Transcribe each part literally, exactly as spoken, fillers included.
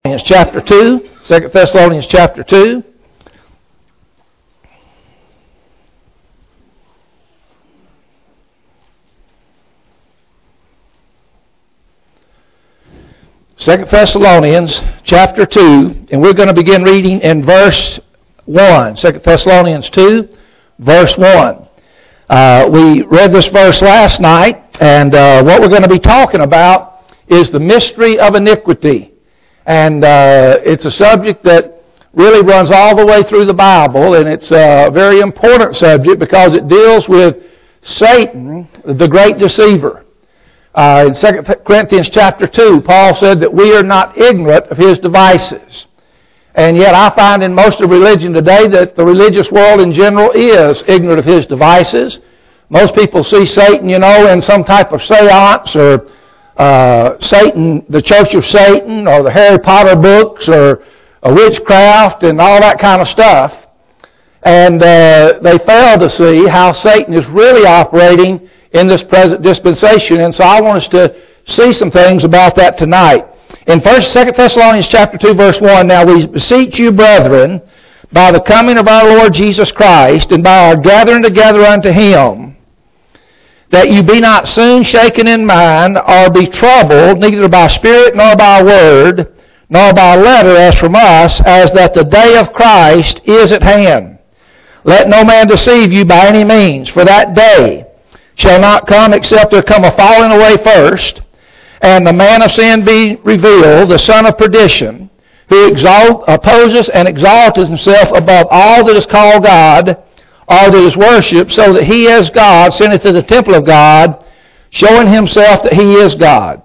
chapter two, Second Thessalonians chapter two. Second Thessalonians chapter two, and we're going to begin reading in verse one. Second Thessalonians two, verse one. Uh, we read this verse last night, and uh, what we're going to be talking about is the mystery of iniquity. And uh, it's a subject that really runs all the way through the Bible, and it's a very important subject because it deals with Satan, the great deceiver. Uh, in Second Corinthians chapter two, Paul said that we are not ignorant of his devices. And yet I find in most of religion today that the religious world in general is ignorant of his devices. Most people see Satan, you know, in some type of seance or Uh, Satan, the Church of Satan, or the Harry Potter books, or uh, witchcraft, and all that kind of stuff. And uh, they fail to see how Satan is really operating in this present dispensation. And so I want us to see some things about that tonight. In First, Second Thessalonians chapter two, verse one, now we beseech you, brethren, by the coming of our Lord Jesus Christ, and by our gathering together unto Him, that you be not soon shaken in mind, or be troubled, neither by spirit, nor by word, nor by letter as from us, as that the day of Christ is at hand. Let no man deceive you by any means, for that day shall not come except there come a falling away first, and the man of sin be revealed, the son of perdition, who exalt, opposes and exalteth himself above all that is called God, or that is worshipped, so that he as God sitteth in the temple of God, showing himself that he is God.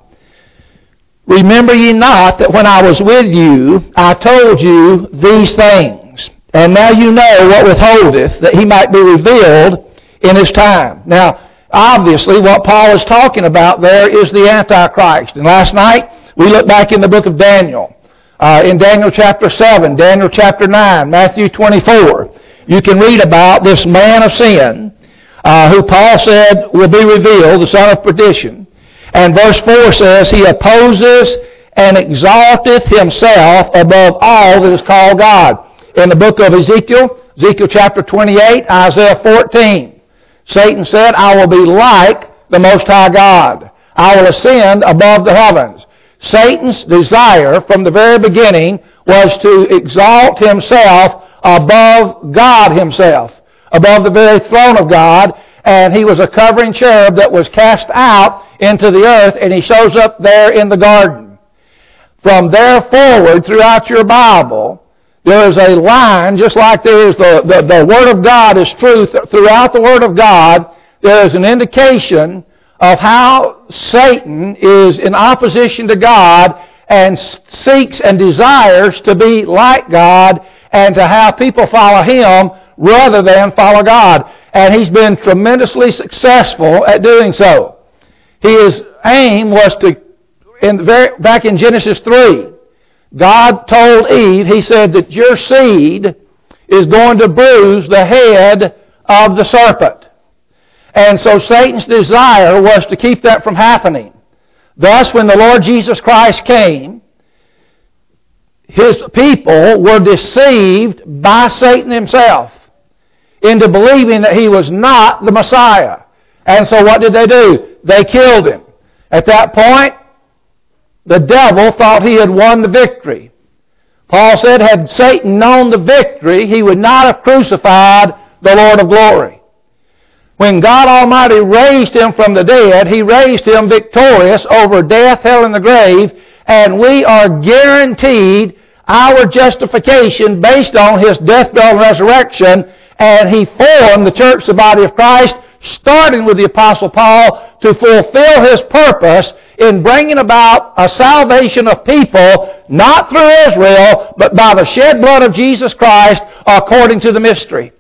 Remember ye not that when I was with you, I told you these things, and now you know what withholdeth, that he might be revealed in his time. Now, obviously, what Paul is talking about there is the Antichrist. And last night, we looked back in the book of Daniel, uh, in Daniel chapter seven, Daniel chapter nine, Matthew twenty-four. You can read about this man of sin, uh, who Paul said will be revealed, the son of perdition. And verse four says, he opposes and exalteth himself above all that is called God. In the book of Ezekiel, Ezekiel chapter twenty-eight, Isaiah fourteen, Satan said, I will be like the Most High God. I will ascend above the heavens. Satan's desire from the very beginning was to exalt himself above God himself, above the very throne of God, and he was a covering cherub that was cast out into the earth, and he shows up there in the garden. From there forward, throughout your Bible, there is a line, just like there is the, the, the Word of God is truth, throughout the Word of God, there is an indication of how Satan is in opposition to God and seeks and desires to be like God, and to have people follow him rather than follow God. And he's been tremendously successful at doing so. His aim was to, in the very, back in Genesis three, God told Eve, he said that your seed is going to bruise the head of the serpent. And so Satan's desire was to keep that from happening. Thus, when the Lord Jesus Christ came, his people were deceived by Satan himself into believing that he was not the Messiah. And so what did they do? They killed him. At that point, the devil thought he had won the victory. Paul said, had Satan known the victory, he would not have crucified the Lord of glory. When God Almighty raised him from the dead, he raised him victorious over death, hell, and the grave, and we are guaranteed our justification based on his death, burial, and resurrection, and he formed the church, the body of Christ, starting with the Apostle Paul, to fulfill his purpose in bringing about a salvation of people, not through Israel, but by the shed blood of Jesus Christ, according to the mystery.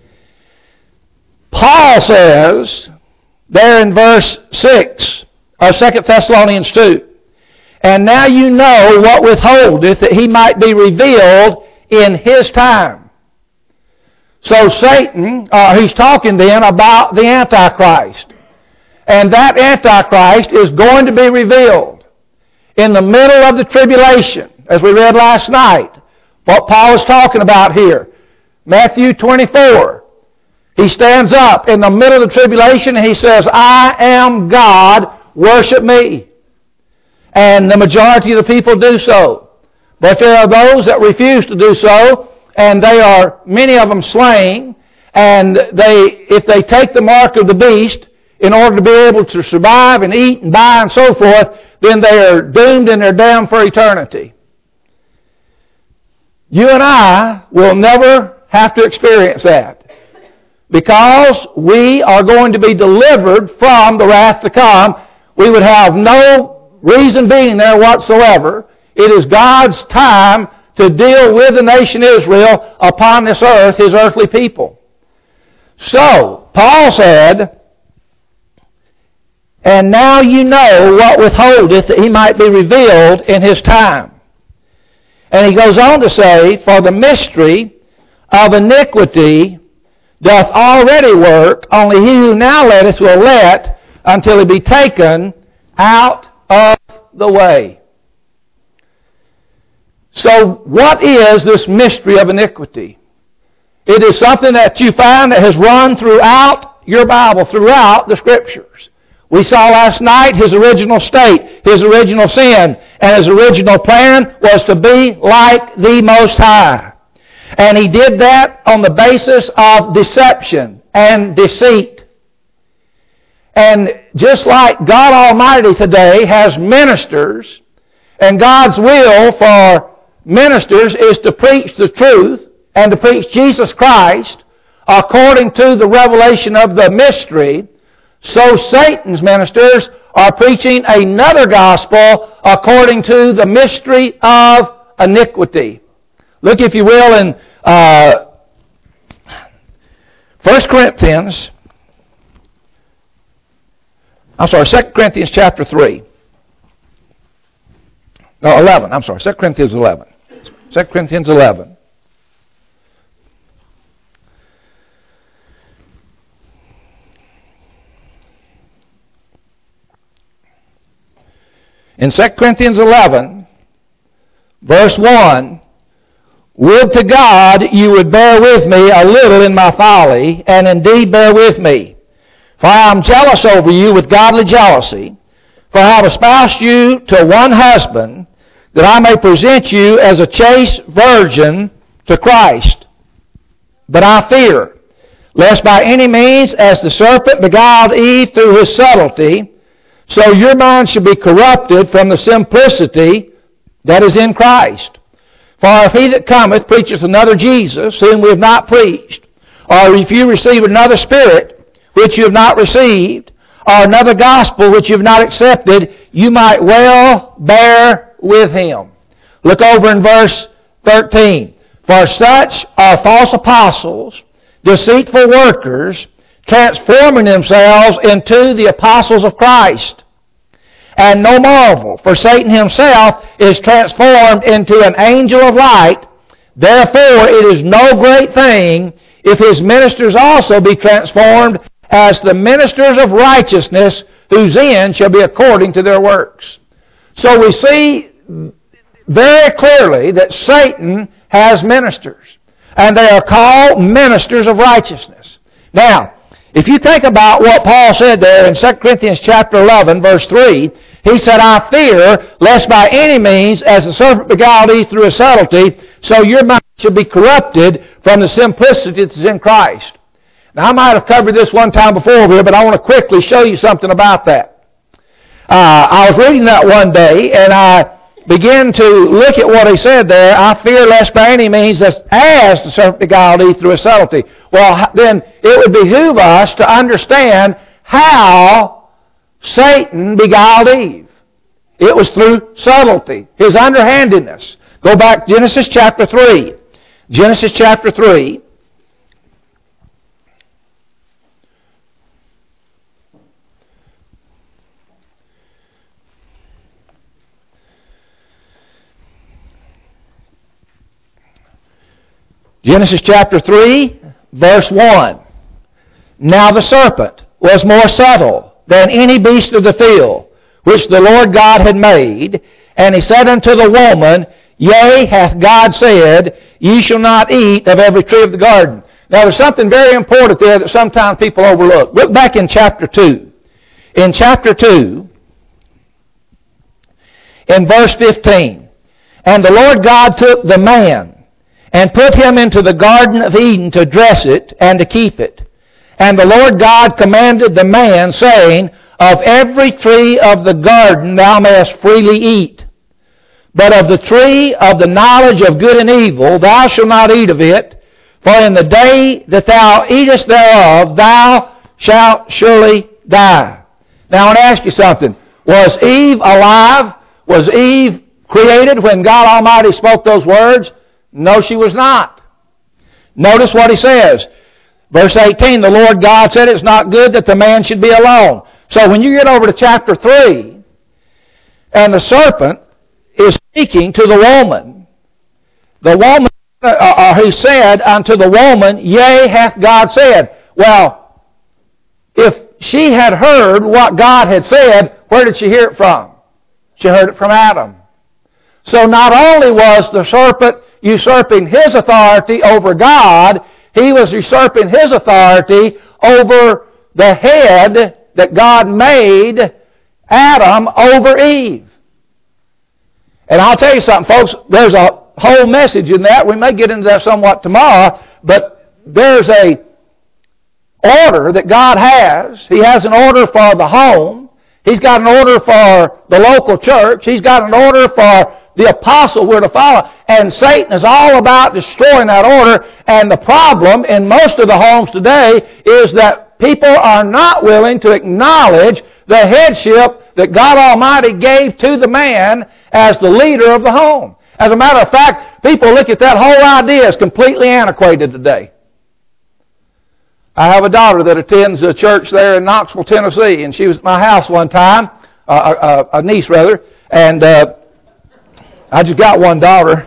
Paul says, there in verse six of Second Thessalonians two, and now you know what withholdeth, that he might be revealed in his time. So Satan, uh, he's talking then about the Antichrist. And that Antichrist is going to be revealed in the middle of the tribulation. as we read last night, what Paul is talking about here. Matthew twenty-four. He stands up in the middle of the tribulation and he says, I am God, worship me. And the majority of the people do so. But there are those that refuse to do so, and they are, many of them, slain. And they, if they take the mark of the beast in order to be able to survive and eat and buy and so forth, then they are doomed and they're damned for eternity. You and I will never have to experience that, because we are going to be delivered from the wrath to come. We would have no reason being there whatsoever. It is God's time to deal with the nation Israel upon this earth, His earthly people. So, Paul said, and now you know what withholdeth, that he might be revealed in his time. And he goes on to say, for the mystery of iniquity doth already work, only he who now letteth will let until he be taken out of the way. So what is this mystery of iniquity? It is something that you find that has run throughout your Bible, throughout the Scriptures. We saw last night his original state, his original sin, and his original plan was to be like the Most High. And he did that on the basis of deception and deceit. And just like God Almighty today has ministers, and God's will for ministers is to preach the truth and to preach Jesus Christ according to the revelation of the mystery, so Satan's ministers are preaching another gospel according to the mystery of iniquity. Look, if you will, in uh, First Corinthians, I'm sorry, Second Corinthians chapter three. No, eleven, I'm sorry, Second Corinthians eleven. Second Corinthians eleven. In Second Corinthians eleven, verse one, would to God you would bear with me a little in my folly, and indeed bear with me. For I am jealous over you with godly jealousy, for I have espoused you to one husband, that I may present you as a chaste virgin to Christ. But I fear, lest by any means, as the serpent beguiled Eve through his subtlety, so your mind should be corrupted from the simplicity that is in Christ. For if he that cometh preacheth another Jesus, whom we have not preached, or if you receive another Spirit, which you have not received, or another gospel which you have not accepted, you might well bear with him. Look over in verse thirteen. For such are false apostles, deceitful workers, transforming themselves into the apostles of Christ. And no marvel, for Satan himself is transformed into an angel of light. Therefore it is no great thing if his ministers also be transformed as the ministers of righteousness, whose end shall be according to their works. So we see very clearly that Satan has ministers, and they are called ministers of righteousness. Now, if you think about what Paul said there in Second Corinthians chapter eleven, verse three, he said, I fear, lest by any means, as the serpent beguiled Eve through his subtlety, so your mind should be corrupted from the simplicity that is in Christ. Now, I might have covered this one time before here, but I want to quickly show you something about that. Uh, I was reading that one day, and I began to look at what he said there. I fear lest by any means, as, as the serpent beguiled Eve through his subtlety. Well, then it would behoove us to understand how Satan beguiled Eve. It was through subtlety, his underhandedness. Go back to Genesis chapter three. Genesis chapter three. Genesis chapter three, verse one. Now the serpent was more subtle than any beast of the field, which the Lord God had made. And he said unto the woman, Yea, hath God said, Ye shall not eat of every tree of the garden. Now there's something very important there that sometimes people overlook. Look back in chapter two. In chapter two, in verse fifteen, And the Lord God took the man, and put him into the garden of Eden to dress it, and to keep it. And the Lord God commanded the man, saying, Of every tree of the garden thou mayest freely eat. But of the tree of the knowledge of good and evil thou shalt not eat of it, for in the day that thou eatest thereof thou shalt surely die. Now I want to ask you something. Was Eve alive? Was Eve created when God Almighty spoke those words? No, she was not. Notice what he says. Verse eighteen, the Lord God said, It's not good that the man should be alone. So when you get over to chapter three, and the serpent is speaking to the woman, the woman uh, uh, who said unto the woman, Yea, hath God said. Well, if she had heard what God had said, where did she hear it from? She heard it from Adam. So not only was the serpent usurping his authority over God, he was usurping his authority over the head that God made, Adam, over Eve. And I'll tell you something, folks, there's a whole message in that. We may get into that somewhat tomorrow, but there's a order that God has. He has an order for the home. He's got an order for the local church. He's got an order for the apostle we're to follow. And Satan is all about destroying that order. And the problem in most of the homes today is that people are not willing to acknowledge the headship that God Almighty gave to the man as the leader of the home. As a matter of fact, people look at that whole idea as completely antiquated today. I have a daughter that attends a church there in Knoxville, Tennessee, and she was at my house one time, uh, a, a niece rather, and uh, I just got one daughter.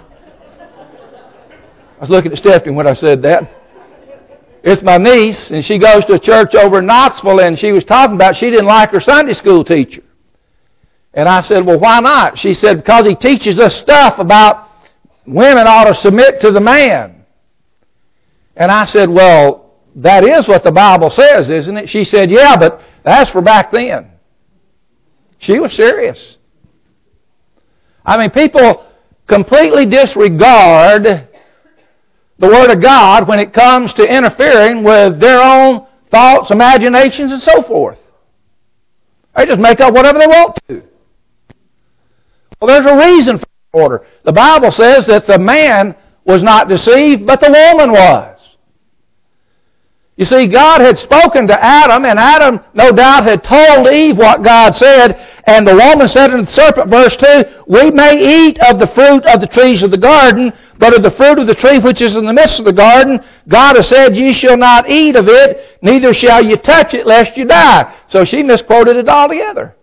I was looking at Stephanie when I said that. It's my niece, and she goes to a church over in Knoxville, and she was talking about she didn't like her Sunday school teacher. And I said, well, why not? She said, because he teaches us stuff about women ought to submit to the man. And I said, well, that is what the Bible says, isn't it? She said, yeah, but that's for back then. She was serious. I mean, people completely disregard the Word of God when it comes to interfering with their own thoughts, imaginations, and so forth. They just make up whatever they want to. Well, there's a reason for the order. The Bible says that the man was not deceived, but the woman was. You see, God had spoken to Adam, and Adam, no doubt, had told Eve what God said, and the woman said in the serpent, verse two, We may eat of the fruit of the trees of the garden, but of the fruit of the tree which is in the midst of the garden, God has said, Ye shall not eat of it, neither shall you touch it, lest you die. So she misquoted it altogether.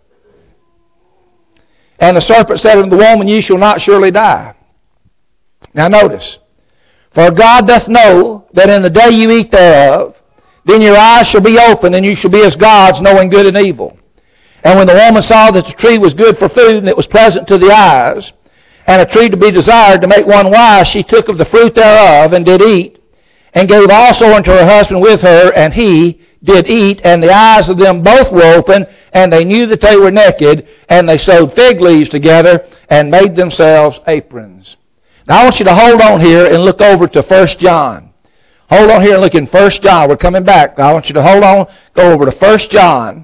And the serpent said unto the woman, Ye shall not surely die. Now notice, For God doth know that in the day you eat thereof, then your eyes shall be opened, and you shall be as gods, knowing good and evil. And when the woman saw that the tree was good for food, and it was pleasant to the eyes, and a tree to be desired to make one wise, she took of the fruit thereof, and did eat, and gave also unto her husband with her, and he did eat, and the eyes of them both were open, and they knew that they were naked, and they sewed fig leaves together, and made themselves aprons. Now I want you to hold on here and look over to First John. Hold on here and look in First John. We're coming back. I want you to hold on, go over to First John.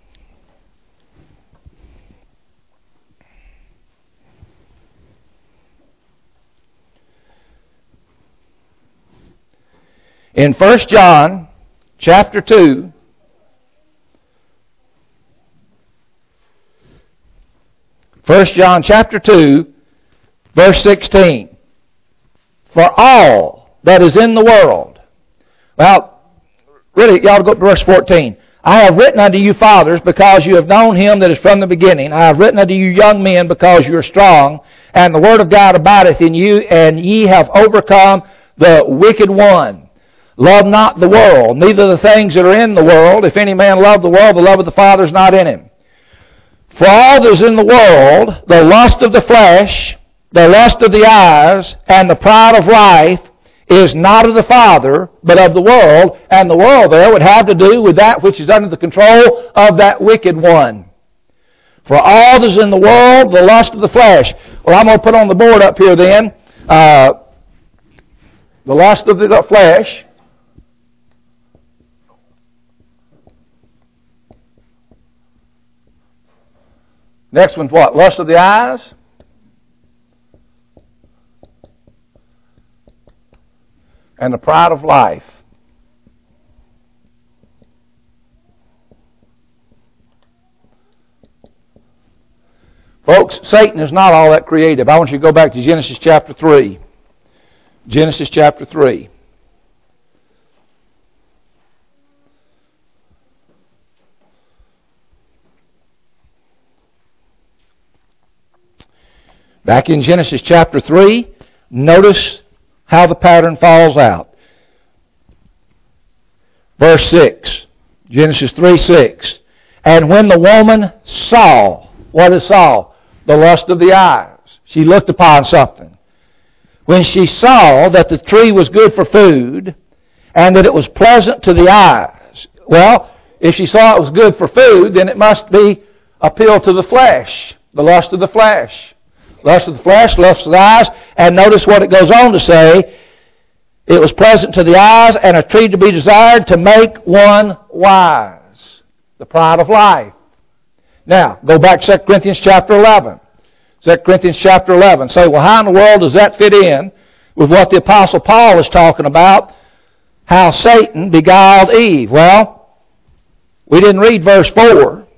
In First John chapter two, First John chapter two, verse sixteen. For all that is in the world. Well, really, you ought to go to verse fourteen. I have written unto you, fathers, because you have known him that is from the beginning. I have written unto you, young men, because you are strong, and the word of God abideth in you, and ye have overcome the wicked one. Love not the world, neither the things that are in the world. If any man love the world, the love of the Father is not in him. For all that is in the world, the lust of the flesh, the lust of the eyes, and the pride of life is not of the Father, but of the world. And the world there would have to do with that which is under the control of that wicked one. For all that is in the world, the lust of the flesh. Well, I'm going to put on the board up here then, uh, the lust of the flesh. Next one's what? Lust of the eyes. And the pride of life. Folks, Satan is not all that creative. I want you to go back to Genesis chapter three. Genesis chapter three. Back in Genesis chapter three, notice how the pattern falls out. Verse six, Genesis three six. And when the woman saw, what is saw? The lust of the eyes. She looked upon something. When she saw that the tree was good for food, and that it was pleasant to the eyes. Well, if she saw it was good for food, then it must be appeal to the flesh, the lust of the flesh. Lust of the flesh, lust of the eyes, and notice what it goes on to say. It was pleasant to the eyes, and a tree to be desired to make one wise. The pride of life. Now, go back to Second Corinthians chapter eleven. Second Corinthians chapter eleven. Say, well, how in the world does that fit in with what the Apostle Paul is talking about? How Satan beguiled Eve. Well, we didn't read verse four.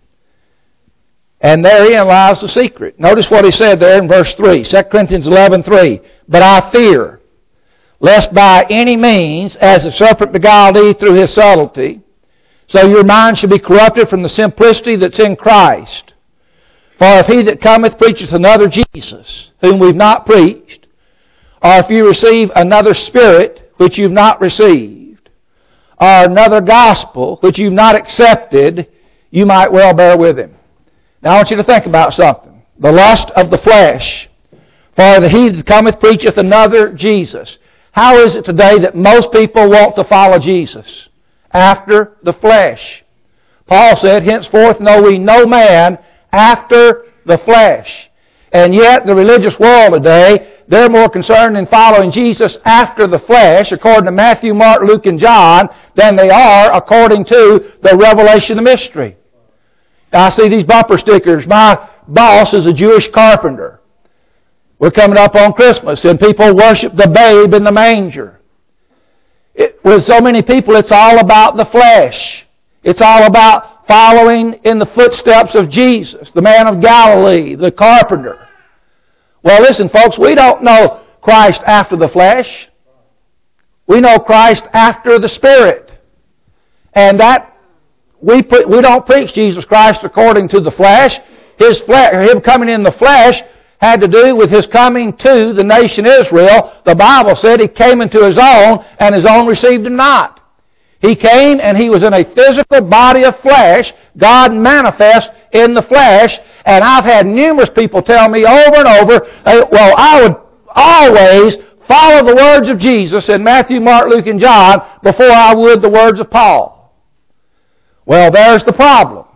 And therein lies the secret. Notice what he said there in verse three. Second Corinthians eleven three. But I fear, lest by any means, as the serpent beguiled Eve through his subtlety, so your mind should be corrupted from the simplicity that's in Christ. For if he that cometh preacheth another Jesus, whom we've not preached, or if you receive another spirit, which you've not received, or another gospel, which you've not accepted, you might well bear with him. Now I want you to think about something. The lust of the flesh. For the he that cometh preacheth another Jesus. How is it today that most people want to follow Jesus? After the flesh. Paul said, henceforth know we no man after the flesh. And yet the religious world today, they're more concerned in following Jesus after the flesh, according to Matthew, Mark, Luke, and John, than they are according to the revelation of mystery. I see these bumper stickers. My boss is a Jewish carpenter. We're coming up on Christmas, and people worship the babe in the manger. It, with so many people, it's all about the flesh. It's all about following in the footsteps of Jesus, the man of Galilee, the carpenter. Well, listen, folks, we don't know Christ after the flesh. We know Christ after the Spirit. And that we put, we don't preach Jesus Christ according to the flesh. His flesh, him coming in the flesh had to do with his coming to the nation Israel. The Bible said he came into his own, and his own received him not. He came and he was in a physical body of flesh, God manifest in the flesh, and I've had numerous people tell me over and over, well, I would always follow the words of Jesus in Matthew, Mark, Luke, and John before I would the words of Paul. Well, there's the problem.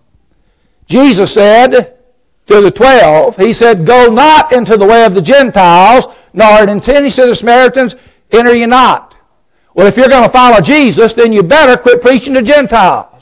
Jesus said to the twelve, he said, go not into the way of the Gentiles, nor into any city of the Samaritans, enter ye not. Well, if you're going to follow Jesus, then you better quit preaching to Gentiles.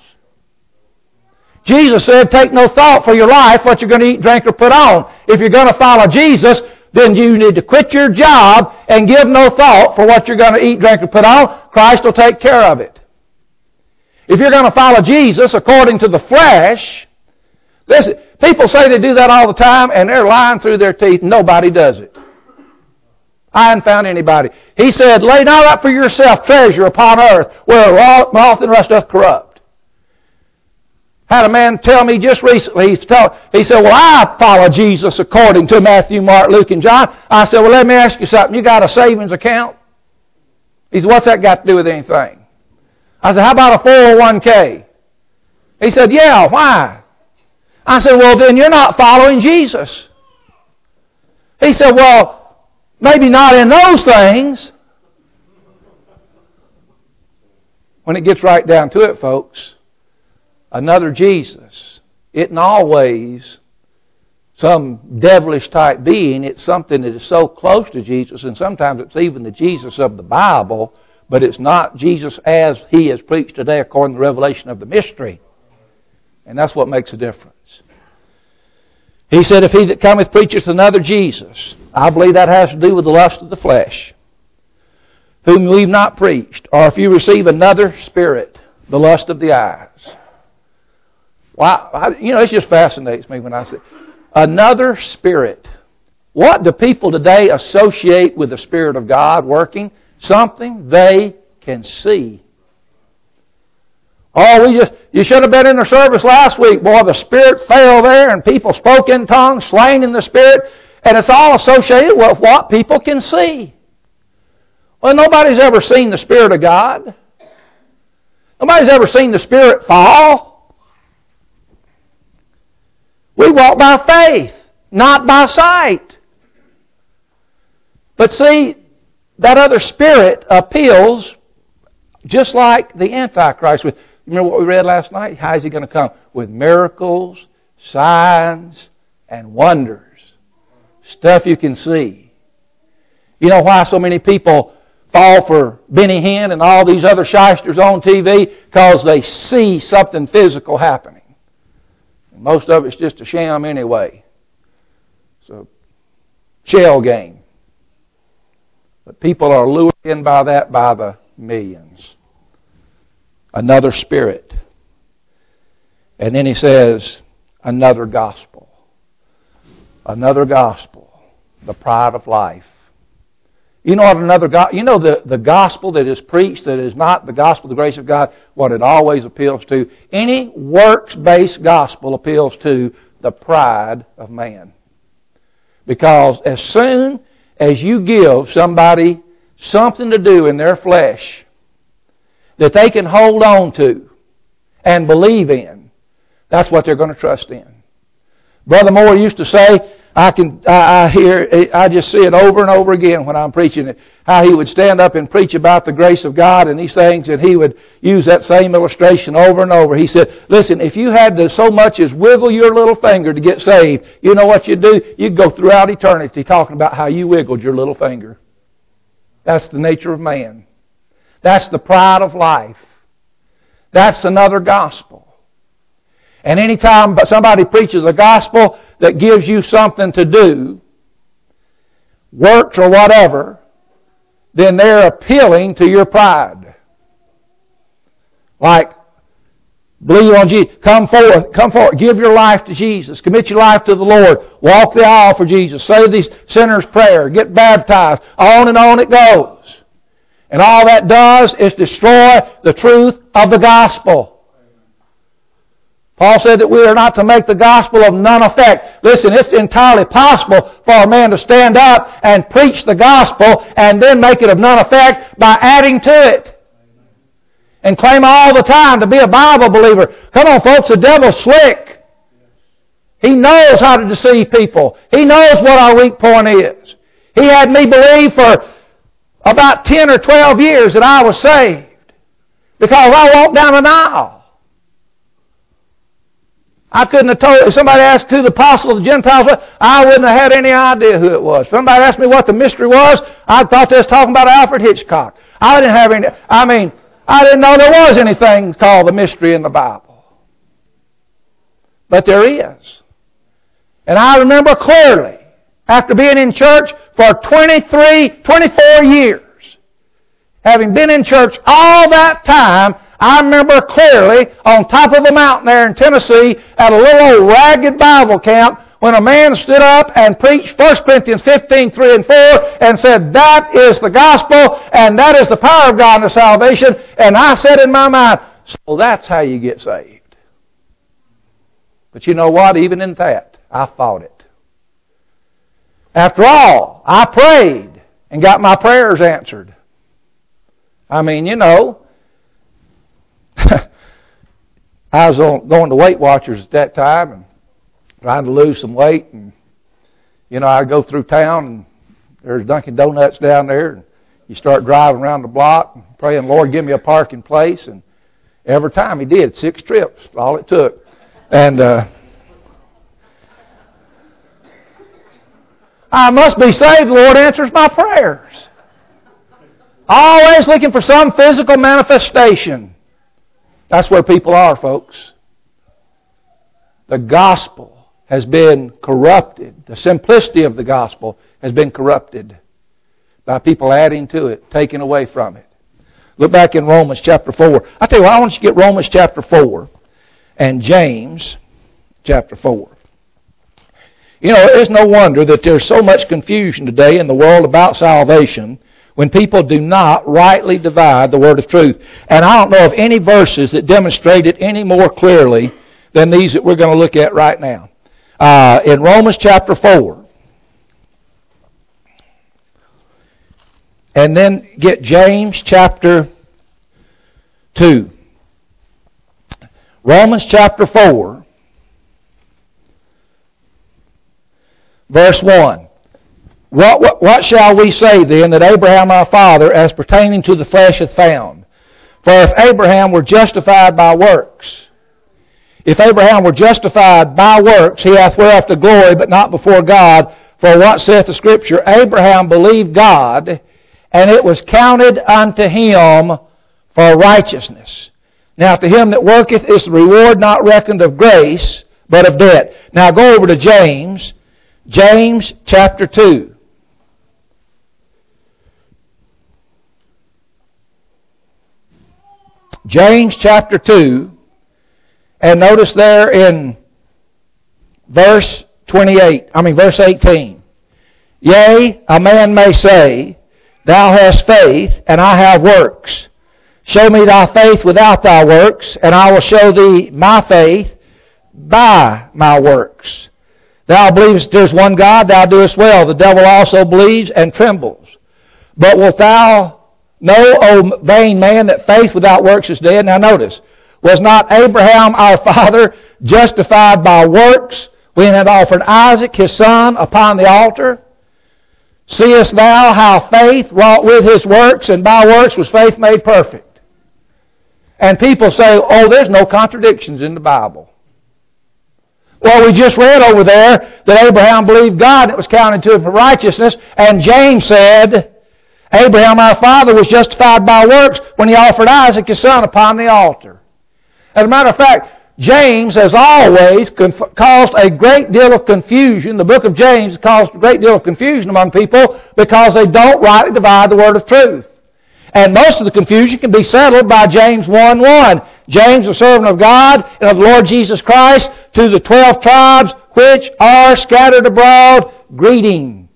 Jesus said, take no thought for your life, what you're going to eat, drink, or put on. If you're going to follow Jesus, then you need to quit your job and give no thought for what you're going to eat, drink, or put on. Christ will take care of it. If you're going to follow Jesus according to the flesh, listen, people say they do that all the time, and they're lying through their teeth. Nobody does it. I haven't found anybody. He said, lay not up for yourself treasure upon earth, where moth and rust doth corrupt. Had a man tell me just recently, he said, well, I follow Jesus according to Matthew, Mark, Luke, and John. I said, well, let me ask you something. You got a savings account? He said, what's that got to do with anything? I said, how about a four oh one k? He said, yeah, why? I said, well, then you're not following Jesus. He said, well, maybe not in those things. When it gets right down to it, folks, another Jesus isn't always some devilish type being. It's something that is so close to Jesus, and sometimes it's even the Jesus of the Bible, but it's not Jesus as He is preached today according to the revelation of the mystery. And that's what makes a difference. He said, if he that cometh preacheth another Jesus, I believe that has to do with the lust of the flesh, whom we've not preached, or if you receive another spirit, the lust of the eyes. Well, I, you know, it just fascinates me when I say, another spirit. What do people today associate with the Spirit of God working? Something they can see. Oh, we just, you should have been in the service last week. Boy, the Spirit fell there and people spoke in tongues, slain in the Spirit. And it's all associated with what people can see. Well, nobody's ever seen the Spirit of God. Nobody's ever seen the Spirit fall. We walk by faith, not by sight. But see, that other spirit appeals just like the Antichrist. Remember what we read last night? How is he going to come? With miracles, signs, and wonders. Stuff you can see. You know why so many people fall for Benny Hinn and all these other shysters on T V? Because they see something physical happening. And most of it's just a sham anyway. It's a shell game. But people are lured in by that by the millions. Another spirit. And then he says, another gospel. Another gospel. The pride of life. You know what another gospel, you know the, the gospel that is preached that is not the gospel of the grace of God, what it always appeals to? Any works-based gospel appeals to the pride of man. Because as soon as you give somebody something to do in their flesh that they can hold on to and believe in, that's what they're going to trust in. Brother Moore used to say, I can, I, I hear, I just see it over and over again when I'm preaching it, how he would stand up and preach about the grace of God and these things, and he would use that same illustration over and over. He said, listen, if you had to so much as wiggle your little finger to get saved, you know what you'd do? You'd go throughout eternity talking about how you wiggled your little finger. That's the nature of man. That's the pride of life. That's another gospel. And anytime somebody preaches a gospel that gives you something to do, works or whatever, then they're appealing to your pride. Like, believe on Jesus. Come forth. Come forth. Give your life to Jesus. Commit your life to the Lord. Walk the aisle for Jesus. Say the sinner's prayer. Get baptized. On and on it goes. And all that does is destroy the truth of the gospel. Paul said that we are not to make the gospel of none effect. Listen, it's entirely possible for a man to stand up and preach the gospel and then make it of none effect by adding to it. And claim all the time to be a Bible believer. Come on, folks, the devil's slick. He knows how to deceive people. He knows what our weak point is. He had me believe for about ten or twelve years that I was saved because I walked down an aisle. I couldn't have told, if somebody asked who the apostle of the Gentiles was, I wouldn't have had any idea who it was. If somebody asked me what the mystery was, I thought they was talking about Alfred Hitchcock. I didn't have any, I mean, I didn't know there was anything called the mystery in the Bible. But there is. And I remember clearly, after being in church for twenty-three, twenty-four years, having been in church all that time, I remember clearly on top of a mountain there in Tennessee at a little old ragged Bible camp when a man stood up and preached First Corinthians fifteen, three and four and said, that is the gospel and that is the power of God unto salvation. And I said in my mind, so that's how you get saved. But you know what? Even in that, I fought it. After all, I prayed and got my prayers answered. I mean, you know, I was on, going to Weight Watchers at that time and trying to lose some weight. And You know, I go through town and there's Dunkin' Donuts down there, and you start driving around the block praying, Lord, give me a parking place. And every time he did, six trips, all it took. And uh, I must be saved. The Lord answers my prayers. Always looking for some physical manifestation. That's where people are, folks. The gospel has been corrupted. The simplicity of the gospel has been corrupted by people adding to it, taking away from it. Look back in Romans chapter four. I tell you what, I want you to get Romans chapter four and James chapter four. You know, it's no wonder that there's so much confusion today in the world about salvation when people do not rightly divide the word of truth. And I don't know of any verses that demonstrate it any more clearly than these that we're going to look at right now. Uh, in Romans chapter four. And then get James chapter two. Romans chapter four, verse one. What, what, what shall we say then that Abraham our father, as pertaining to the flesh, hath found? For if Abraham were justified by works, if Abraham were justified by works, he hath whereof the glory, but not before God. For what saith the Scripture? Abraham believed God, and it was counted unto him for righteousness. Now to him that worketh is the reward not reckoned of grace, but of debt. Now go over to James, James chapter two. James chapter two, and notice there in verse twenty-eight, I mean verse eighteen. Yea, a man may say, Thou hast faith, and I have works. Show me thy faith without thy works, and I will show thee my faith by my works. Thou believest there is one God, thou doest well. The devil also believes and trembles. But wilt thou know, O vain man, that faith without works is dead? Now notice, was not Abraham our father justified by works when he had offered Isaac his son upon the altar? Seest thou how faith wrought with his works, and by works was faith made perfect? And people say, oh, there's no contradictions in the Bible. Well, we just read over there that Abraham believed God and it was counted to him for righteousness. And James said, Abraham our father was justified by works when he offered Isaac his son upon the altar. As a matter of fact, James, as always, conf- caused a great deal of confusion. The book of James caused a great deal of confusion among people because they don't rightly divide the word of truth. And most of the confusion can be settled by James one one. James, the servant of God and of the Lord Jesus Christ, to the twelve tribes which are scattered abroad, greeting.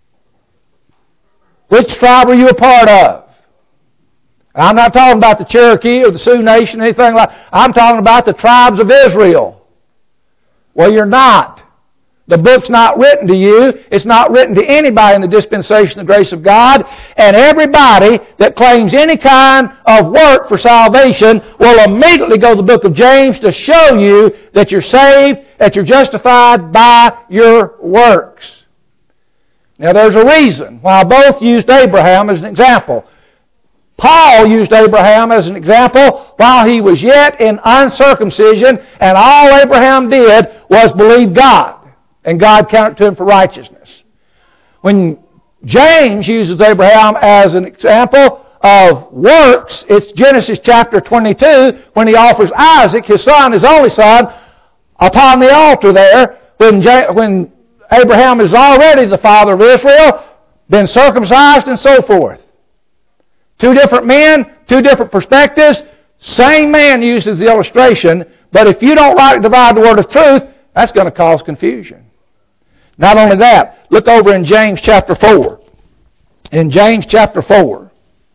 Which tribe are you a part of? I'm not talking about the Cherokee or the Sioux Nation or anything like that. I'm talking about the tribes of Israel. Well, you're not. The book's not written to you. It's not written to anybody in the dispensation of the grace of God. And everybody that claims any kind of work for salvation will immediately go to the book of James to show you that you're saved, that you're justified by your works. Now there's a reason why both used Abraham as an example. Paul used Abraham as an example while he was yet in uncircumcision, and all Abraham did was believe God. And God counted to him for righteousness. When James uses Abraham as an example of works, it's Genesis chapter twenty-two when he offers Isaac, his son, his only son, upon the altar there, when, when Abraham is already the father of Israel, been circumcised and so forth. Two different men, two different perspectives, same man uses the illustration, but if you don't rightly divide the word of truth, that's going to cause confusion. Not only that, look over in James chapter four. In James chapter four.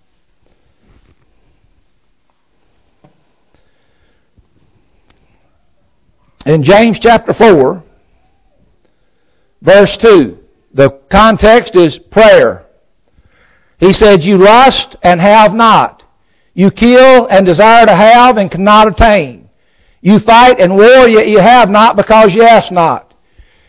In James chapter four, verse two, the context is prayer. He said, you lust and have not. You kill and desire to have and cannot attain. You fight and war, yet you have not because you ask not.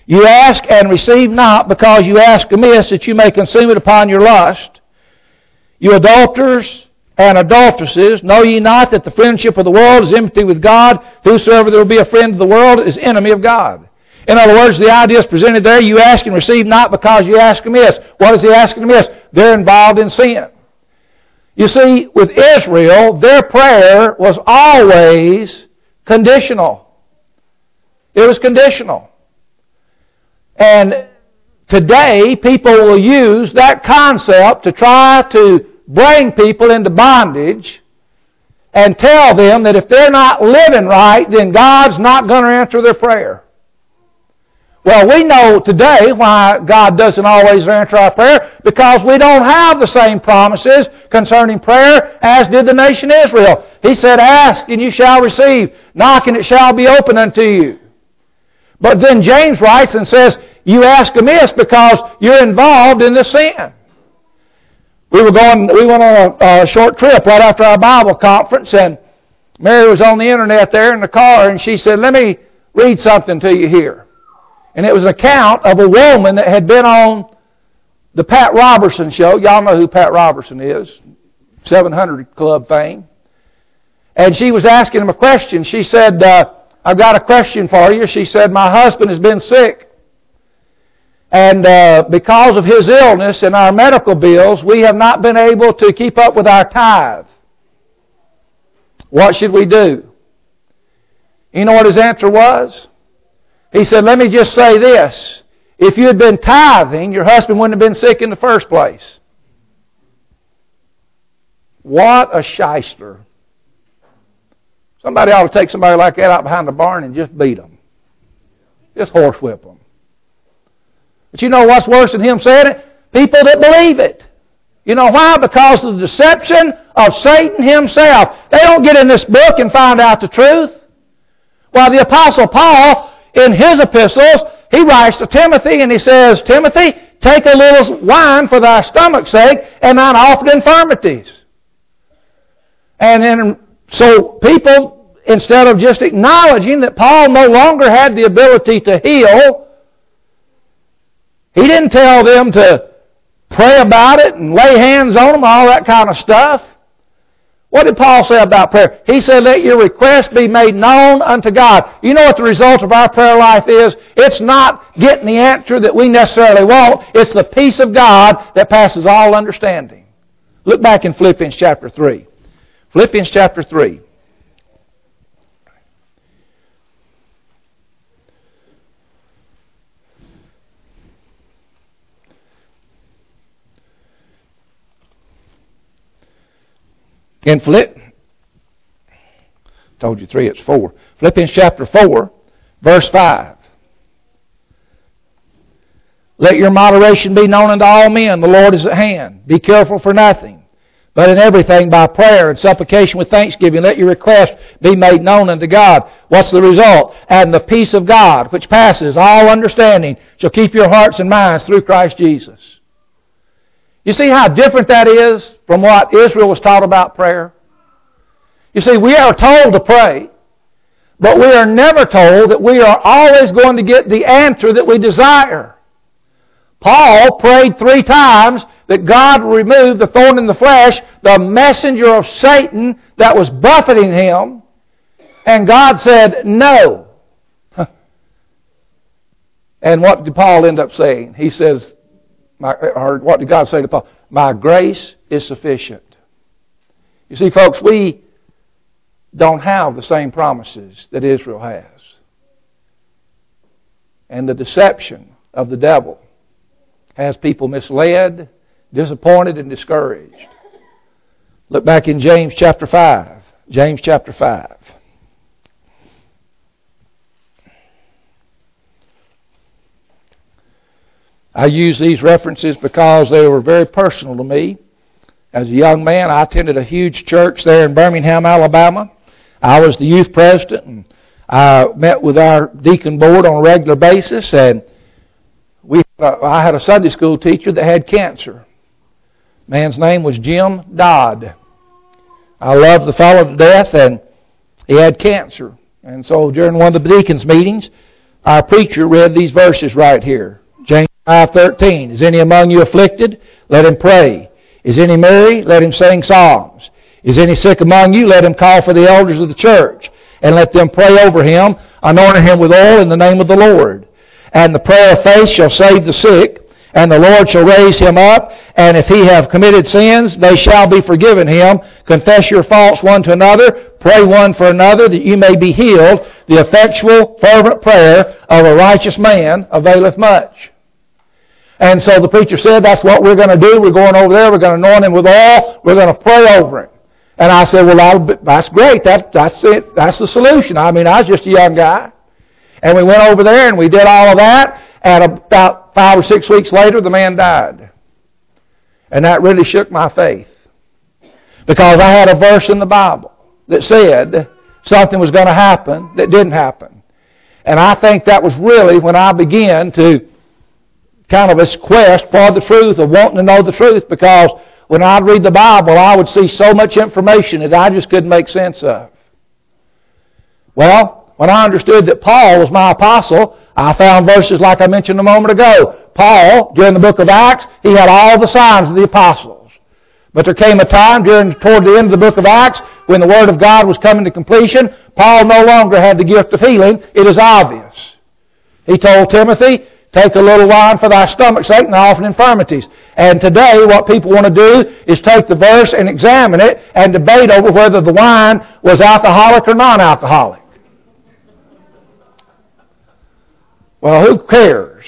You ask and receive not, because you ask amiss, that you may consume it upon your lust. You adulterers and adulteresses, know ye not that the friendship of the world is enmity with God? Whosoever there will be a friend of the world is enemy of God. In other words, the idea is presented there, you ask and receive not because you ask amiss. What is he asking amiss? They're involved in sin. You see, with Israel, their prayer was always conditional. It was conditional. And today, people will use that concept to try to bring people into bondage and tell them that if they're not living right, then God's not going to answer their prayer. Well, we know today why God doesn't always answer our prayer, because we don't have the same promises concerning prayer as did the nation Israel. He said, ask and you shall receive, knock and it shall be opened unto you. But then James writes and says, you ask amiss because you're involved in the sin. We were going, we went on a, a short trip right after our Bible conference, and Mary was on the internet there in the car, and she said, let me read something to you here. And it was an account of a woman that had been on the Pat Robertson show. Y'all know who Pat Robertson is, seven hundred Club fame. And she was asking him a question. She said, uh, I've got a question for you. She said, my husband has been sick. And uh, because of his illness and our medical bills, we have not been able to keep up with our tithe. What should we do? You know what his answer was? He said, let me just say this. If you had been tithing, your husband wouldn't have been sick in the first place. What a shyster. Somebody ought to take somebody like that out behind the barn and just beat them. Just horsewhip them. But you know what's worse than him saying it? People that believe it. You know why? Because of the deception of Satan himself. They don't get in this book and find out the truth. While the Apostle Paul, in his epistles, he writes to Timothy and he says, Timothy, take a little wine for thy stomach's sake and thine often infirmities. And then, so people, instead of just acknowledging that Paul no longer had the ability to heal, he didn't tell them to pray about it and lay hands on them, all that kind of stuff. What did Paul say about prayer? He said, let your request be made known unto God. You know what the result of our prayer life is? It's not getting the answer that we necessarily want. It's the peace of God that passes all understanding. Look back in Philippians chapter three. Philippians chapter three. In Philipp, told you three, it's four. Philippians chapter four, verse five. Let your moderation be known unto all men. The Lord is at hand. Be careful for nothing, but in everything by prayer and supplication with thanksgiving, let your request be made known unto God. What's the result? And the peace of God, which passes all understanding, shall keep your hearts and minds through Christ Jesus. You see how different that is from what Israel was taught about prayer? You see, we are told to pray, but we are never told that we are always going to get the answer that we desire. Paul prayed three times that God would remove the thorn in the flesh, the messenger of Satan that was buffeting him, and God said no. And what did Paul end up saying? He says, My, or what did God say to Paul? My grace is sufficient. You see, folks, we don't have the same promises that Israel has. And the deception of the devil has people misled, disappointed, and discouraged. Look back in James chapter five. James chapter five. I use these references because they were very personal to me. As a young man, I attended a huge church there in Birmingham, Alabama. I was the youth president, and I met with our deacon board on a regular basis, and we uh, I had a Sunday school teacher that had cancer. Man's name was Jim Dodd. I loved the fellow to death, and he had cancer. And so during one of the deacons' meetings, our preacher read these verses right here. James five thirteen. Is any among you afflicted? Let him pray. Is any merry? Let him sing psalms. Is any sick among you? Let him call for the elders of the church, and let them pray over him, anointing him with oil in the name of the Lord. And the prayer of faith shall save the sick, and the Lord shall raise him up. And if he have committed sins, they shall be forgiven him. Confess your faults one to another. Pray one for another, that you may be healed. The effectual, fervent prayer of a righteous man availeth much. And so the preacher said, that's what we're going to do. We're going over there. We're going to anoint him with oil. We're going to pray over him. And I said, well, I, that's great. That, that's it. That's the solution. I mean, I was just a young guy. And we went over there and we did all of that. And about five or six weeks later, the man died. And that really shook my faith. Because I had a verse in the Bible that said something was going to happen that didn't happen. And I think that was really when I began to kind of this quest for the truth, of wanting to know the truth, because when I'd read the Bible, I would see so much information that I just couldn't make sense of. Well, when I understood that Paul was my apostle, I found verses like I mentioned a moment ago. Paul, during the book of Acts, he had all the signs of the apostles. But there came a time during toward the end of the book of Acts when the Word of God was coming to completion. Paul no longer had the gift of healing. It is obvious. He told Timothy, take a little wine for thy stomach's sake and often infirmities. And today what people want to do is take the verse and examine it and debate over whether the wine was alcoholic or non-alcoholic. Well, who cares?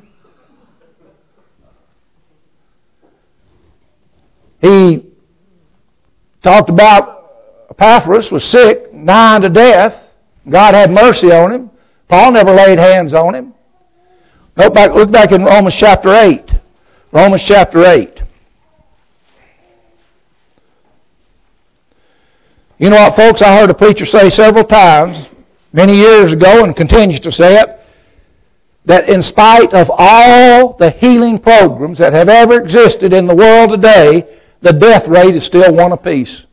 He talked about Epaphras was sick, nigh unto death. God had mercy on him. Paul never laid hands on him. Look back, look back in Romans chapter eight. Romans chapter eight. You know what, folks? I heard a preacher say several times, many years ago, and continues to say it, that in spite of all the healing programs that have ever existed in the world today, the death rate is still one apiece.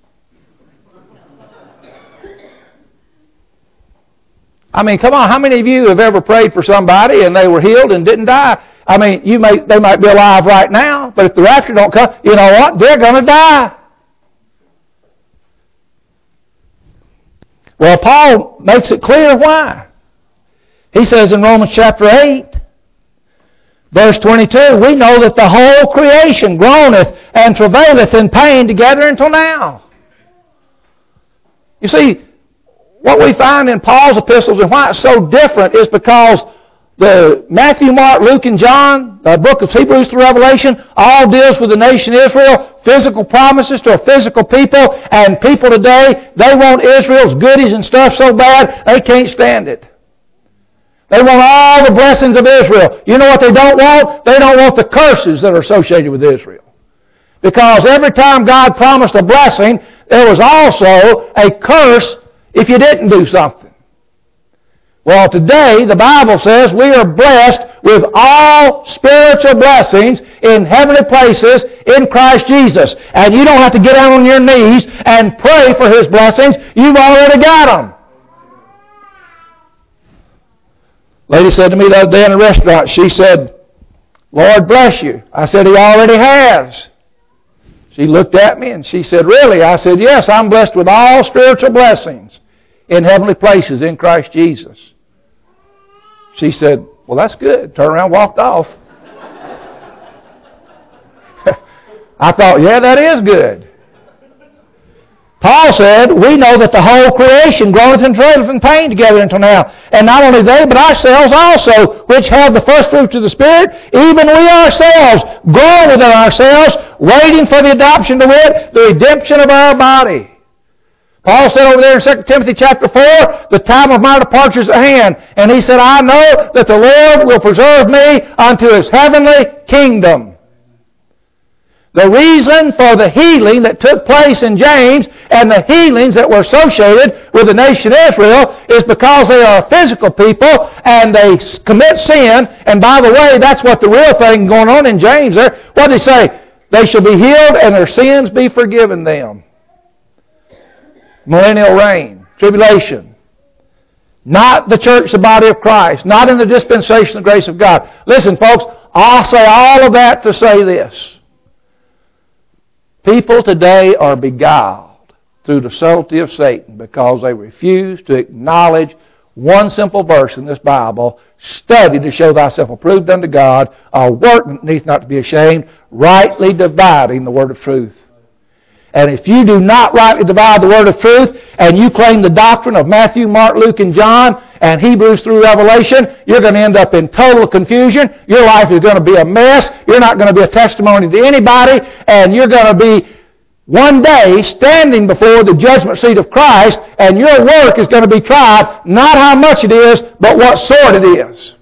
I mean, come on, how many of you have ever prayed for somebody and they were healed and didn't die? I mean, you may they might be alive right now, but if the rapture don't come, you know what? They're going to die. Well, Paul makes it clear why. He says in Romans chapter eight, verse twenty-two, we know that the whole creation groaneth and travaileth in pain together until now. You see, what we find in Paul's epistles and why it's so different is because the Matthew, Mark, Luke, and John, the book of Hebrews through Revelation, all deals with the nation Israel, physical promises to a physical people, and people today, they want Israel's goodies and stuff so bad, they can't stand it. They want all the blessings of Israel. You know what they don't want? They don't want the curses that are associated with Israel. Because every time God promised a blessing, there was also a curse if you didn't do something. Well, today, the Bible says we are blessed with all spiritual blessings in heavenly places in Christ Jesus. And you don't have to get down on your knees and pray for His blessings. You've already got them. Lady said to me the other day in a restaurant, she said, Lord bless you. I said, He already has. She looked at me and she said, really? I said, yes, I'm blessed with all spiritual blessings in heavenly places in Christ Jesus. She said, well, that's good. Turned around and walked off. I thought, yeah, that is good. Paul said, we know that the whole creation groaneth and travaileth in pain together until now. And not only they, but ourselves also, which have the first fruits of the Spirit, even we ourselves, groan within ourselves, waiting for the adoption to wit, the redemption of our body. Paul said over there in Second Timothy chapter four, the time of my departure is at hand. And he said, I know that the Lord will preserve me unto His heavenly kingdom. The reason for the healing that took place in James and the healings that were associated with the nation Israel is because they are a physical people and they commit sin. And by the way, that's what the real thing going on in James there. What did he say? They shall be healed and their sins be forgiven them. Millennial reign, tribulation. Not the church, the body of Christ. Not in the dispensation of the grace of God. Listen, folks, I'll say all of that to say this. People today are beguiled through the subtlety of Satan because they refuse to acknowledge one simple verse in this Bible: study to show thyself approved unto God, a workman that needs not to be ashamed, rightly dividing the word of truth. And if you do not rightly divide the word of truth, and you claim the doctrine of Matthew, Mark, Luke, and John, and Hebrews through Revelation, you're going to end up in total confusion. Your life is going to be a mess. You're not going to be a testimony to anybody, and you're going to be one day standing before the judgment seat of Christ, and your work is going to be tried, not how much it is, but what sort it is.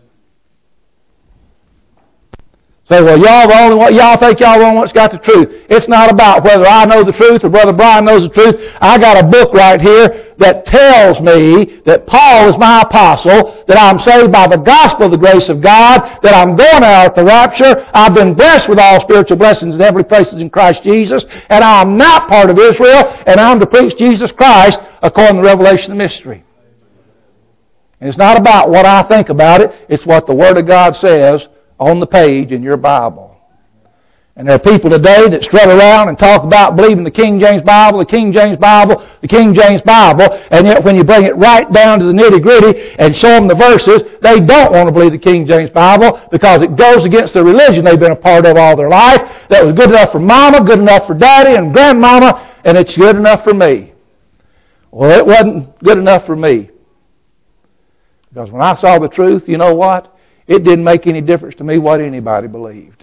Say, well, y'all the only one, y'all think y'all the only one that's got the truth. It's not about whether I know the truth or Brother Brian knows the truth. I got a book right here that tells me that Paul is my apostle, that I'm saved by the gospel of the grace of God, that I'm going out at the rapture. I've been blessed with all spiritual blessings in heavenly places in Christ Jesus, and I'm not part of Israel, and I'm to preach Jesus Christ according to the revelation of mystery. And it's not about what I think about it. It's what the Word of God says on the page in your Bible. And there are people today that strut around and talk about believing the King James Bible, the King James Bible, the King James Bible, and yet when you bring it right down to the nitty-gritty and show them the verses, they don't want to believe the King James Bible because it goes against the religion they've been a part of all their life. That was good enough for Mama, good enough for Daddy and Grandmama, and it's good enough for me. Well, it wasn't good enough for me. Because when I saw the truth, you know what? It didn't make any difference to me what anybody believed.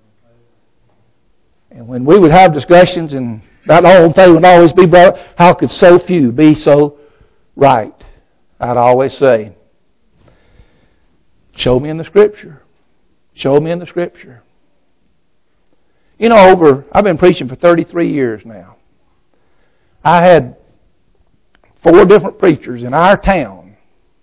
And when we would have discussions, and that whole thing would always be brought, how could so few be so right? I'd always say, show me in the Scripture. Show me in the Scripture. You know, over, I've been preaching for thirty-three years now. I had four different preachers in our town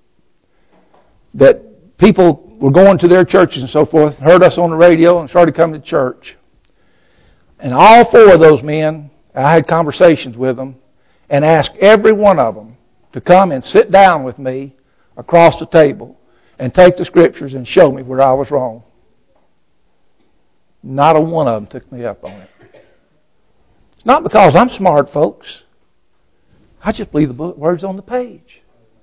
that people were going to their churches and so forth, heard us on the radio and started coming to church. And all four of those men, I had conversations with them and asked every one of them to come and sit down with me across the table and take the Scriptures and show me where I was wrong. Not a one of them took me up on it. It's not because I'm smart, folks. I just believe the book, words on the page.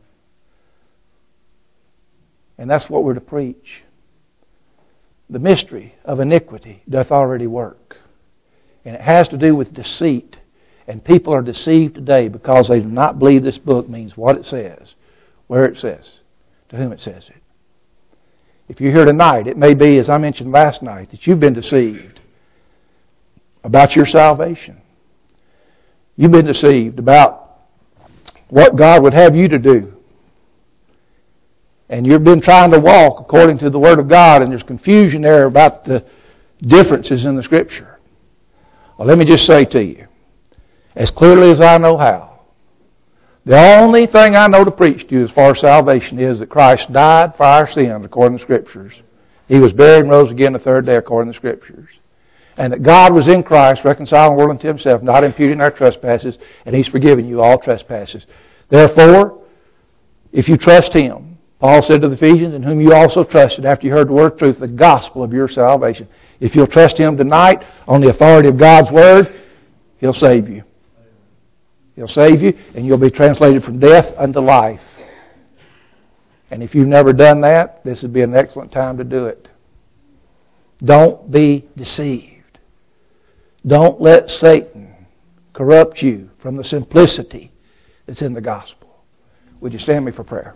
And that's what we're to preach. The mystery of iniquity doth already work. And it has to do with deceit. And people are deceived today because they do not believe this book means what it says, where it says, to whom it says it. If you're here tonight, it may be, as I mentioned last night, that you've been deceived about your salvation. You've been deceived about what God would have you to do. And you've been trying to walk according to the Word of God, and there's confusion there about the differences in the Scripture. Well, let me just say to you, as clearly as I know how, the only thing I know to preach to you as far as salvation is that Christ died for our sins according to the Scriptures. He was buried and rose again the third day according to the Scriptures. And that God was in Christ, reconciling the world unto Himself, not imputing our trespasses, and He's forgiven you all trespasses. Therefore, if you trust Him, Paul said to the Ephesians, in whom you also trusted after you heard the word of truth, the gospel of your salvation. If you'll trust Him tonight on the authority of God's Word, He'll save you. He'll save you, and you'll be translated from death unto life. And if you've never done that, this would be an excellent time to do it. Don't be deceived. Don't let Satan corrupt you from the simplicity that's in the gospel. Would you stand me for prayer?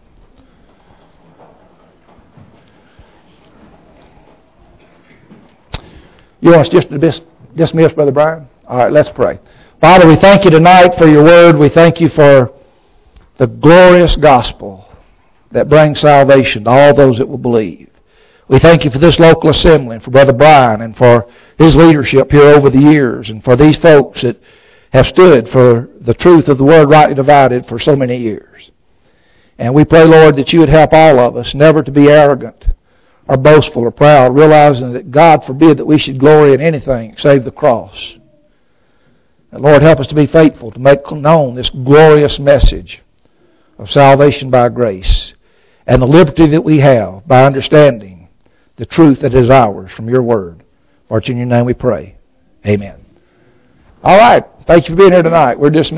You want us just to dis- dismiss, Brother Brian? All right, let's pray. Father, we thank you tonight for your word. We thank you for the glorious gospel that brings salvation to all those that will believe. We thank you for this local assembly and for Brother Brian and for his leadership here over the years and for these folks that have stood for the truth of the word rightly divided for so many years. And we pray, Lord, that you would help all of us never to be arrogant or boastful or proud, realizing that God forbid that we should glory in anything save the cross. And Lord, help us to be faithful, to make known this glorious message of salvation by grace and the liberty that we have by understanding the truth that is ours from your word. For it's in your name we pray. Amen. All right. Thank you for being here tonight. We're dismissed.